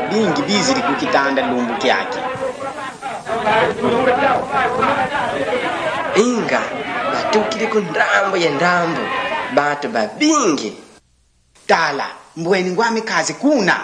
bingi bizili kukitanda lumbu kyake. Inga batukile ku ndambo ya ndambo batu babingi. Tala mbweni ngwami kazi kuna.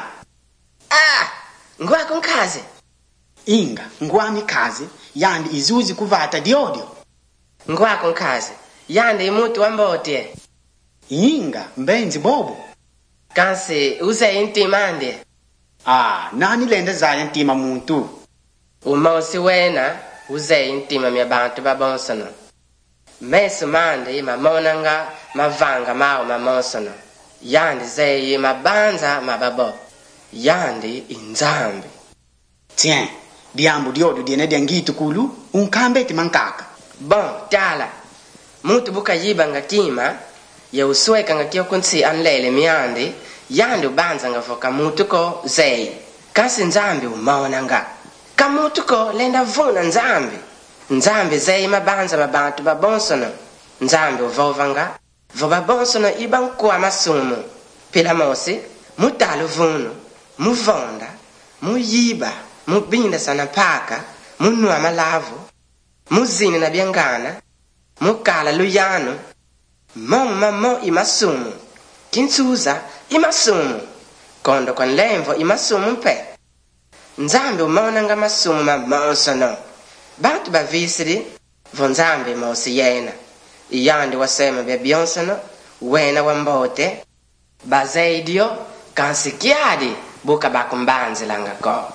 Ngwako nkazi. Inga ngwami kazi yandi izuzi kuvata diodio. Ngwako nkazi yandi imutu wambote. Inga mbenzi bobo. Kansi uze intimande. Nani lenda zaya ntima muntu. Umosi wena uze intima mya bantu babonsono. Mesu mande mamonanga mavanga mao mamonsono. Yandi zeyi mabanza mababo. Yandi inzambi. Tien, diambu diodio diene diangitu kulu, unkambeti mankaka. Bon, tala. Mutu buka yiba nga kima, ya usweka nga kio kunsi anlele miandi, yandi ubanza nga foka mutu ko zeyi. Kasi nzambi umaona nga. Ka mutu ko lenda vuna nzambi. Nzambi zeyi mabanza mabantu babonsono. Nzambi uvova nga, voba bonsono iba nkua masumu. Pila mosi, mutalu vunu, muvonda, muyiba, mubinda sana paka, munua malavu, muzini na biangana, mukala luyano, mamo imasumu, kinsuza imasumu, kondo kwa lemvo imasumu mpe. Nzambi umaona nga masumu mamonsono. Bantu bavisiri, vonzambi mosi yena. Iyandi wasema bia bionsono, wena wambote, bazeidio, kansikiadi, buka bakumbanzi langa ko.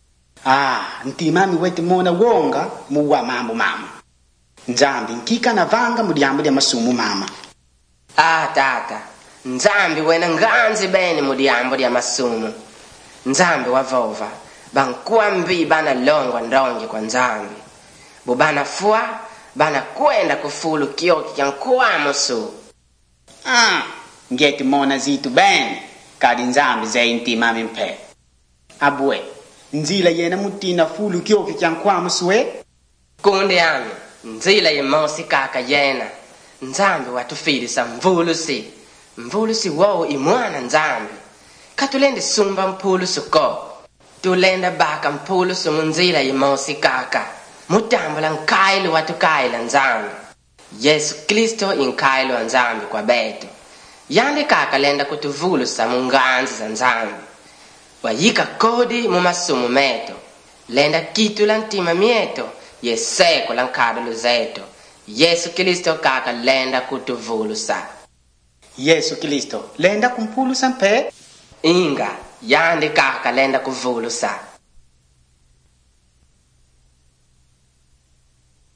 Ntimami weti mona wonga muwa mambo mama. Nzambi nkika na vanga mudiambo dia masumu mama. Tata, nzambi wena nganzi beni mudiambo dia masumu. Nzambi wavova, bankuambi bana longwa ndongi kwa nzambi. Bubana fua, bana kwenda kufulu kioki kya nkuwa musu. Ngeti mona zitu beni, kadi nzambi zei ntimami mpe. Abwe, nzila yena mutina fulu kioki kya nkuwa musuwe? Kundi yami, nzila ye mosi kaka yena. Nzambi watufirisa mvulusi. Mvulusi wao imwana nzambi. Katulende sumba mpulusu ko. Tulenda baka mpulusu munzila ye mosi kaka. Mutambula nkailu watukaila nzambi. Yesu Kristo inkailu nzambi kwa beto. Yandi kaka lenda kutuvulusa munganzi za nzambi. Wayika kodi mumasumu meto. Lenda kitu lantima mieto. Yeseko lankadulu zeto. Yesu Kristo kaka lenda kutuvulusa. Yesu Kristo lenda kumpulusa mpe? Inga, yandi kaka lenda kuvulusa.